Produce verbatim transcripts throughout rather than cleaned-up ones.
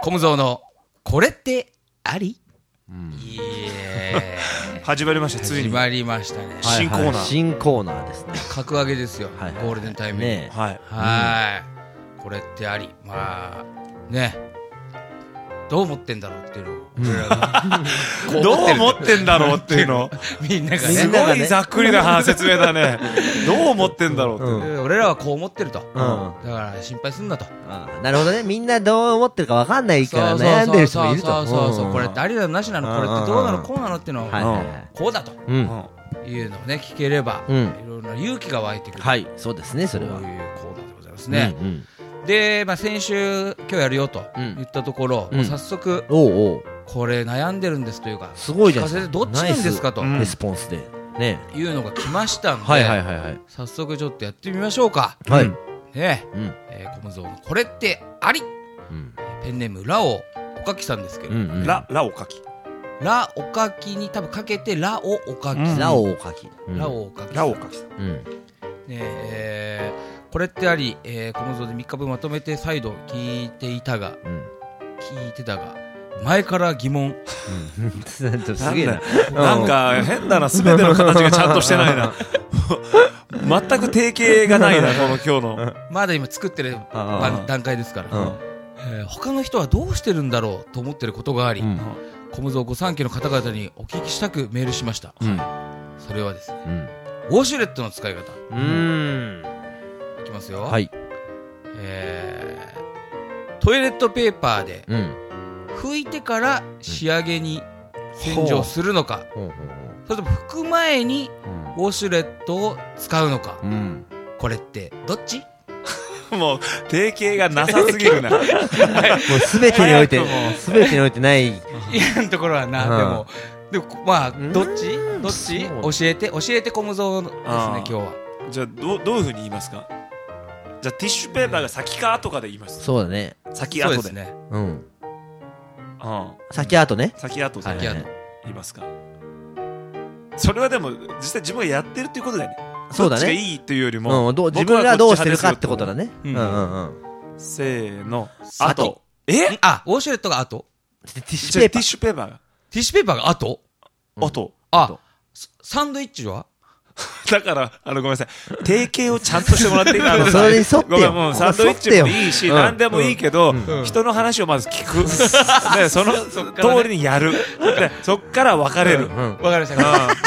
コムゾーのこれってあり、 うん、 いえ始まりました。ついに始まりましたね。 新コーナー、はいはい、 新コーナーですね。 格上げですよ、はいはい、ゴールデンタイムに、ね、 はいはい、うん、これってあり、まあね、どう思ってんだろうっていうのを、うん、 どう思ってんだろうっていうのみんながね、 すごいざっくりな説明だね。どう思ってんだろうって、 うん、俺らはこう思ってると、うん、だから心配すんなと。 ああ、なるほどね。みんなどう思ってるか分かんないから悩んでる人もいると。 そうそうそうそう、うん、これってありなのなしなの、これってどうなのこうなのっていうのを、はいはいはい、こうだと、うん、いうのをね聞ければ、うん、いろいろな勇気が湧いてくる。 はい、そうですね。それはそういうコーナーでございますね。 うんうん、 で、まあ、先週今日やるよと言ったところ、うん、もう早速、 うん、おうおう、 これ悩んでるんですというか、 すごいじゃん、 聞かせてどっちなんですかと、 レスポンスでね、 いうのが来ましたんで、 はいはいはいはい、 早速ちょっとやってみましょうか。 はい、 ね、うん、えー、コムゾーのこれってあり、うん、ペンネームラオおかきさんですけど、うんうん、 ララオかき、 ラオかきに多分かけてラオおかき、 うん、ラオおかき、 うん、ラオおかき、 ラオおかきさん、 うん、ねえー、これってあり、えー、コムゾーでみっかぶんまとめて再度聞いていたが、うん、聞いてたが前から疑問、 うん、すげえな、 なんか変だな、すべての形がちゃんとしてないな。全く定型がないな、この今日の。 まだ今作ってる段階ですから、えー、他の人はどうしてるんだろうと思ってることがあり、うん、コムゾーご参加の方々にお聞きしたくメールしました、うん、それはですね、うん、ウォシュレットの使い方、うーん、いきますよ、はい、えー、トイレットペーパーで、うん、拭いてから仕上げに洗浄するのか、うん、それとも拭く前にウォシュレットを使うのか、うん、これってどっち？ もう定型がなさすぎるな。もうすべてにおいてすべてにおいてないいやんところはな、うん、でもでもまあどっちどっち教えて教えてコムゾーですね今日は。 じゃあどうどういう風に言いますか？じゃあティッシュペーパーが先か後かで言います。 そうだね。 先後で。 そうですね。 うん。ああ。先後ね。 先後で先後言いますか。それはでも実際自分がやってるっていうことだよね。 そうだね。 どっちがいいっていうよりも、 うん、ど自分がどうしてるかってことだね。うんうんうん。 せーの。後。え？ あ、ウォシュレットが後？ ティッシュペーパー。 ティッシュペーパーが。 ティッシュペーパーが後？ 後。 あ、サンドイッチは？ だから、あの、ごめんなさい。定型をちゃんとしてもらっていいかな。 それに沿ってよ。 ごめん、もうサンドイッチもいいし、何でもいいけど、人の話をまず聞く。で、その通りにやる。で、そっから分かれる。 分かりました。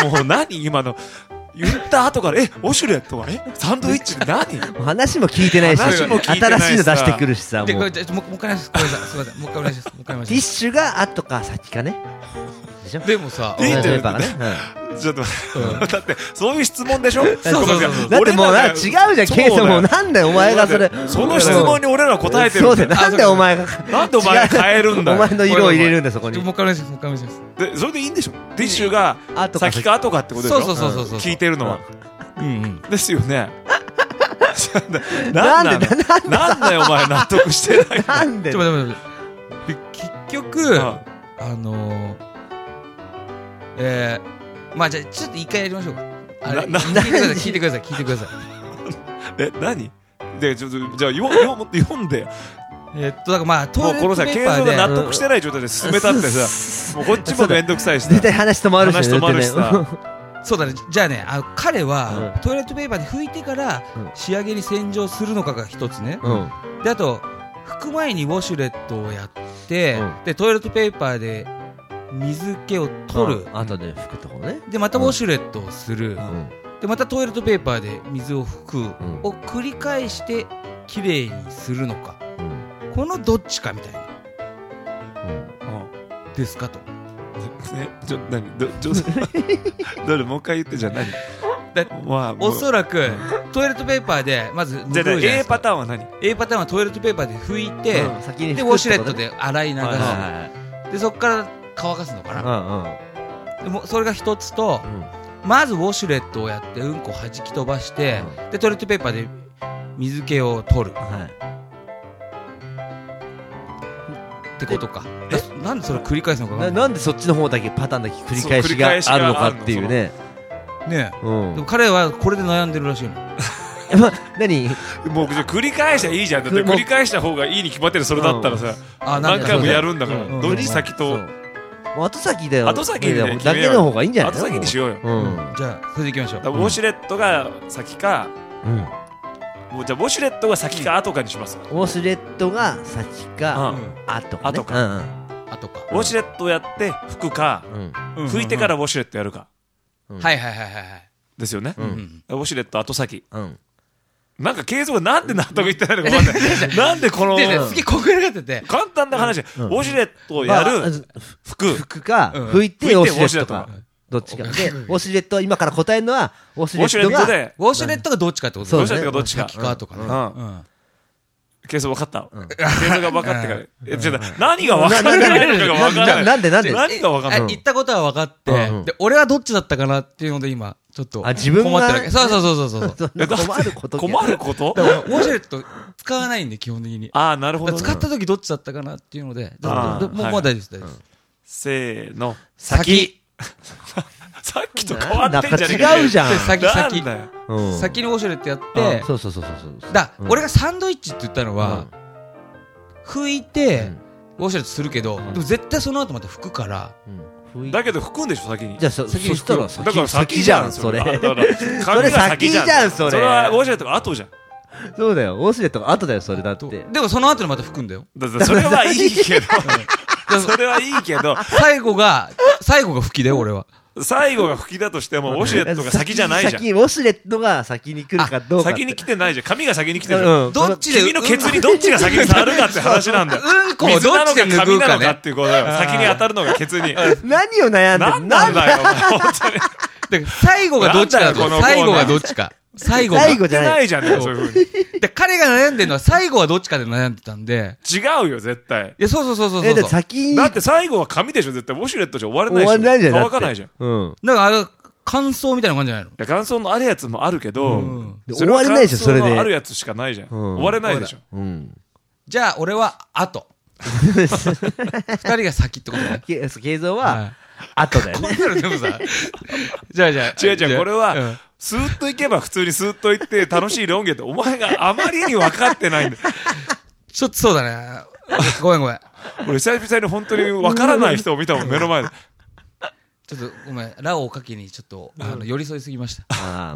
もう何今の。言った後から、え、ウォシュレットはえサンドイッチって何話も聞いてないし、新しいの出してくるしさ。もう一回です。もう一回です。ごめんなさい。すみません。もう一回お願いします。もう一回お願いします。 ティッシュが後か先かね。 でもさ、 いいってばね。 ちょっと待って、だってそういう質問でしょ。そうそうそう。だってもうな違うじゃん。ケイさんもうなんだよお前がそれ。 その質問に俺ら答えてる。 そうだよ。なんでお前がなんでお前が変えるんだ。 お前の色を入れるんだそこに。 もう一回お願いします。もう一回お願いします。 でそれでいいんでしょ。ティッシュが先か後かってことでしょ。 そうそうそうそう。 聞いてるのは。うんうん。ですよね。 なんでなんだよお前納得してない。 なんで。 ちょっと待って待って。結局あの。えー、まあじゃあちょっと一回やりましょうか。あれ聞いてください聞いてください聞いてください。 え何？でちょっとじゃあ読読んで。 えっとだからまあトイレットペーパーで。もうこのさケイゾーが納得してない状態で進めたってさ、もうこっちもめんどくさいし。 絶対話止まるし。 話止まるしさ。 そうだね。じゃあね、あの彼はトイレットペーパーで拭いてから仕上げに洗浄するのかが一つね。であと拭く前にウォシュレットをやってでトイレットペーパーで水気を取る、 あとで拭くところね。 でまたウォシュレットをする、うん、でまたトイレットペーパーで水を拭く、うん、を繰り返してきれいにするのか、うん、このどっちかみたいな、うん、ですかと。 ね、ちょ何どどどれもう一回言ってじゃあ何だ、まあ、おそらくトイレットペーパーでまずじゃあ A パターンは何 A パターンはトイレットペーパーで拭いて、うん、先に拭くってことね、でウォシュレットで洗い流す、はいはいはい、でそこから乾かすのかな、うんうん、でもそれが一つと、うん、まずウォシュレットをやってうんこ弾き飛ばして、うん、でトイレットペーパーで水気を取る、はい、ってことか。なんでそれ繰り返すのかな。 なんでそっちの方だけパターンだけ繰り返しがあるのかっていうね。 ねえ、うん、でも彼はこれで悩んでるらしいの。 何もう繰り返したらいいじゃん。だって繰り返した方がいいに決まってる。それだったらさ、何回もやるんだから。どっち先と後先だよ。 後先でだけの方がいいんじゃない？ 後先にしようよ。 じゃあそれでいきましょう。 ウォシュレットが先か、じゃあウォシュレットが先か後かにします。 ウォシュレットが先か後か。 後か。 後か。 ウォシュレットやって拭くか、拭いてからウォシュレットやるか。 はいはいはいはい。 ですよね。ウォシュレット後先。なんか継続がなんで納得いってないのか分かんない。なんでこの次ここがってて簡単な話、ウォシュレットをやる、拭く拭くか拭いてウォシュレットかどっちかで、ウォシュレット今から答えるのはウォシュレットがウォシュレットがどっちかってこと。 ウォシュレットがどっちか先かとかね。 ケース分かった。ケースが分かってから。ちょっと何が分からないのかが分からない。 なんでなんで何が分からない。 言ったことは分かって、で俺はどっちだったかなっていうので今ちょっと困ってるわけ。そうそうそうそうそう。 困ること。 困ること。 ウォシュレット使わないんで基本的に。 ああなるほど。 使った時どっちだったかなっていうので、もうもう大丈夫です大丈夫です。 せーの。 先。 さっきと変わってんじゃねえか。 違うじゃん。 先先先にウォシュレットやって、 そうそうそうそう。 だ俺がサンドイッチって言ったのは。拭いてウォシュレットするけど、でも絶対その後また拭くから。 だけど拭くんでしょ先に。 じゃあそしたらだから先じゃんそれ。それ先じゃんそれ。 それはウォシュレットが後じゃん。 そうだよウォシュレットが後だよそれだって。 でもその後にまた拭くんだよ。 それはいいけど。それはいいけど。 最後が最後が拭きだよ俺は。 最後が吹きだとしてもウォシュレットが先じゃないじゃん。 先ウォシュレットが先に来るかどうか。 先に来てないじゃん。髪が先に来てる。 どっちで君のケツにどっちが先に触るかって話なんだよ。 うんこをどっちで髪なのかっていうことだよ。先に当たるのがケツに。 何を悩んでる。 なんだよ。 最後がどっちかだと。最後がどっちか。最後が。 最後じゃないじゃんね。そういう風に。 で彼が悩んでるのは最後はどっちかで悩んでたんで。 違うよ絶対。 いやそうそうそうそう。 えだ先だって最後は髪でしょ絶対。ウォシュレットじゃ終われないし。 終われないじゃん。 乾かないじゃん。 うん。 だからあれ乾燥みたいな感じじゃないの。いや乾燥のあるやつもあるけど。 終われないでしょそれで。 あるやつしかないじゃん。終われないでしょ。 じゃあ俺は後。二人が先ってことね。 慶三は後だよね。 でもさ。じゃあじゃあ違う違うこれは。スーッと行けば普通にスーッと行って楽しいロン毛ってお前があまりに分かってないんだよ。 ちょっとそうだね。ごめんごめん。 俺久々に本当に分からない人を見たもん目の前で。 ちょっとごめんラオウかけにちょっとあの寄り添いすぎました。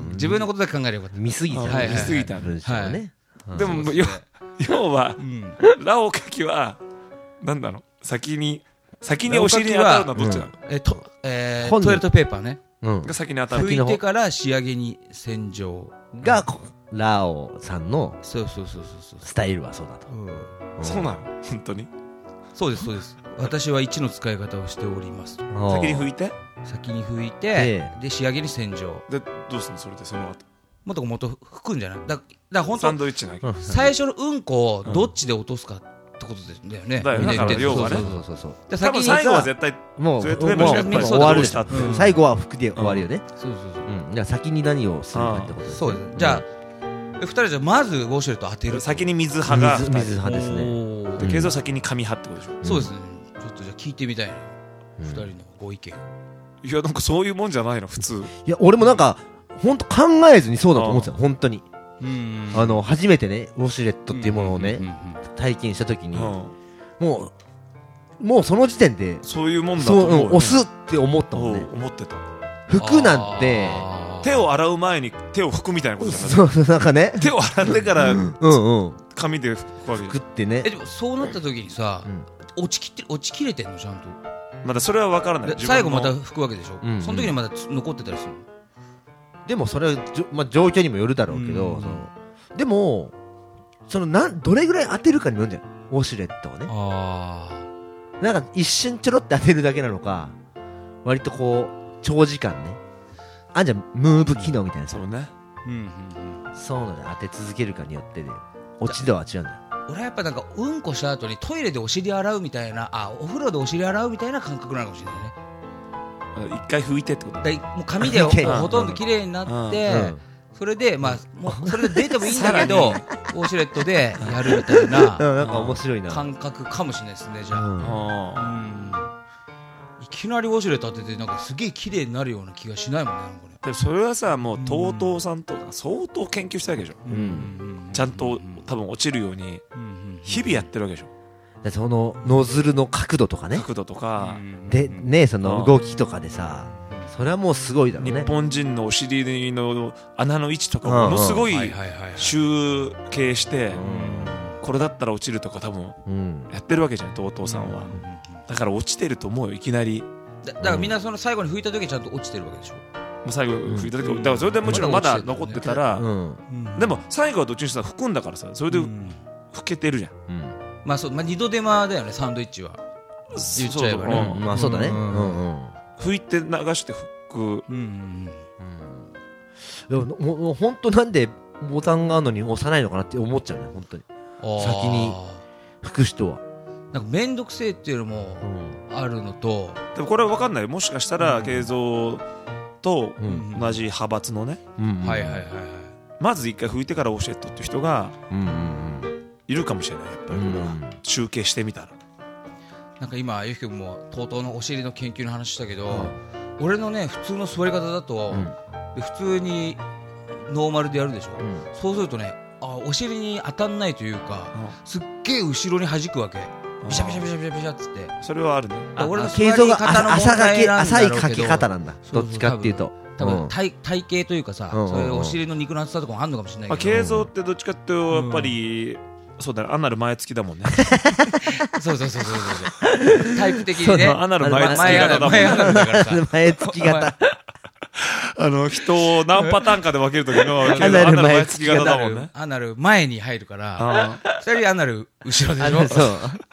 自分のことだけ考えればよかった。 見すぎた。 見すぎた。 はいでも要はラオウかきはなんだろう先に先にお尻に当たるのはどっちなの？ えとえトイレットペーパーね。 が先に当たる。 拭いてから仕上げに洗浄がラオウさんのそうそうそうそうスタイルはそうだと。 そうなの本当に。 そうですそうです。私は一の使い方をしております。 先に拭いて先に拭いてで仕上げに洗浄でどうすんのそれでその後もっともっと拭くんじゃない？だだ本当サンドイッチな最初のうんこをどっちで落とすかってことだよね。 だよね。だから要はね。 そうそうそう。 多分最後は絶対もう終わるでしょ。最後は服で終わるよね。 そうそうそう。 じゃあ先に何をするかってことです。 そうです。じゃあ二人じゃまずウォシュレット当てる。 先に水派が水派ですね。 で、ケイゾウ先に紙派ってことでしょ。 そうですね。ちょっとじゃあ聞いてみたいね。二人のご意見。 いやなんかそういうもんじゃないの普通。 いや俺もなんか本当考えずにそうだと思ってた本当に。あの初めてねウォシュレットっていうものをね体験した時にもうもうその時点でそういうもんだと思う。 押すって思ったもんね。 思ってた。 服なんて手を洗う前に手を拭くみたいなことじゃない。 そうなんかね。 手を洗ってから紙で拭くわけ。 拭くってね。 えでもそうなった時にさ落ちきって落ちきれてんのちゃんと。 まだそれは分からない。 最後また拭くわけでしょ。その時にまだ残ってたりするの。 でもそれはまあ状況にもよるだろうけどでもそのなんどれぐらい当てるかにもよるんじゃんウォシュレットをね。あなんか一瞬ちょろって当てるだけなのか割とこう長時間ねあんじゃんムーブ機能みたいな。 そうね。 そういうので当て続けるかによってね落ち度は違うんだよ。 俺はやっぱなんかうんこした後にトイレでお尻洗うみたいなあお風呂でお尻洗うみたいな感覚なのかもしれないね。 一回拭いてってことだもう紙でほとんど綺麗になってそれでまあもうそれで出てもいいんだけどウォシュレットでやるみたいななんか面白いな感覚かもしれないですね。じゃあいきなりウォシュレット当ててなんかすげえ綺麗になるような気がしないもんね。なんかねでそれはさもう トートー さんとか相当研究したわけでしょ、うん、ちゃんと多分落ちるように日々やってるわけでしょ。 でそのノズルの角度とかね角度とかでねその動きとかでさそれはもうすごいだろうね。 日本人のお尻の穴の位置とかものすごい集計してこれだったら落ちるとか多分やってるわけじゃん トートー さんは。だから落ちてると思うよいきなり。 だ, だからみんなその最後に拭いた時はちゃんと落ちてるわけでしょ。 もう最後拭いた時、うん、だからそれでもちろんまだ残ってたら、うん、でも最後はどっちにしたら拭くんだからさそれで拭けてるじゃん、うん、 まあそう、まあ、二度手間だよねサンドイッチは言っちゃえばね。 まあそうだね、うんうんうん、 拭いて流して拭く、うんうんうん、でももう本当なんでボタンがあるのに押さないのかなって思っちゃうね本当に。先に拭く人はなんか面倒くせえっていうのもあるのと、 うん、でもこれは分かんない。もしかしたら慶三と同じ派閥のね、 はいはいはいはい、 まず一回拭いてからウォシュレットっていう人がいるかもしれない。やっぱりこれは集計してみたらなんか今ゆうきくんも トートー のお尻の研究の話したけど、うん、俺のね普通の座り方だと、うん、で普通にノーマルでやるでしょ、うん、そうするとねあお尻に当たんないというか、うん、すっげえ後ろに弾くわけ。ビシャビシャビシャビシャビシャっつってそれはあるね。 俺の座り方の問題なんだろうけど浅いかけ方なんだ。どっちかっていうと多分、うん、体, 体型というかさ、うんうんうん、そういうお尻の肉の厚さとかもあるのかもしれないけど、 慶三ってどっちかっていうとやっぱり、うん、そうだねアナル前付きだもんねそうそうそうそうそうタイプ的にねアナル前付き型だもんね。 前アナルだからさ前付き型あの人を何パターンかで分けるときのアナル前付き型だもんね。 アナル前に入るからふたりアナル後ろでしょ。そう、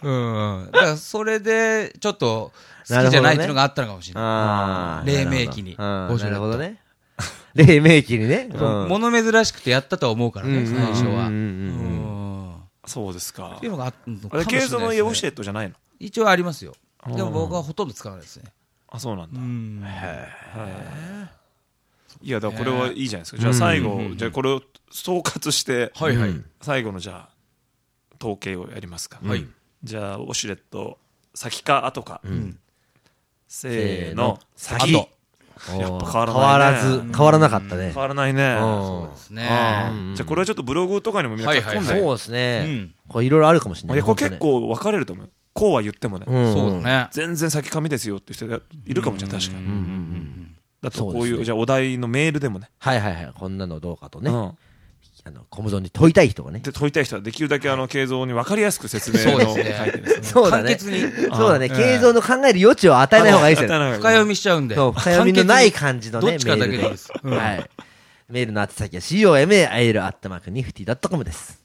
うん、だからそれでちょっと好きじゃないっていうのがあったのかもしれない。黎明期に。 なるほどね。黎明期にね。 物珍しくてやったとは思うからね最初は。 そうですか。 っていうのがあったのかもしれないですね。 慶三の家ウォシュレットじゃないの？ 一応ありますよ。でも僕はほとんど使わないですね。 あそうなんだ。うんへえ。いやだからこれはいいじゃないですか。じゃあ最後じゃあこれを総括して最後のじゃあ統計をやりますか。じゃあウォシュレット先か後か。せーの先。やっぱ変わらないね。 変わらず変わらなかったね。 変わらないね。 そうですね。 じゃあこれはちょっとブログとかにもみんな書き込んで。 そうですね。これいろいろあるかもしれない。 いやこれ結構分かれると思う。こうは言ってもね。 そうだね。 全然先紙ですよって人がいるかもしれない確かに。だとこういうじゃあお題のメールでもね。 はいはいはいこんなのどうかとね。あのコムゾンに問いたい人がね。 で問いたい人はできるだけあの慶三に分かりやすく説明を書いてですね。 そうだね。そうだね。慶三の考える余地を与えない方がいいですよね。 深読みしちゃうんで。 そう深読みのない感じのねどっちかだけでいいです。 はい。メールの宛先は コム アットマークニフティドットコム です。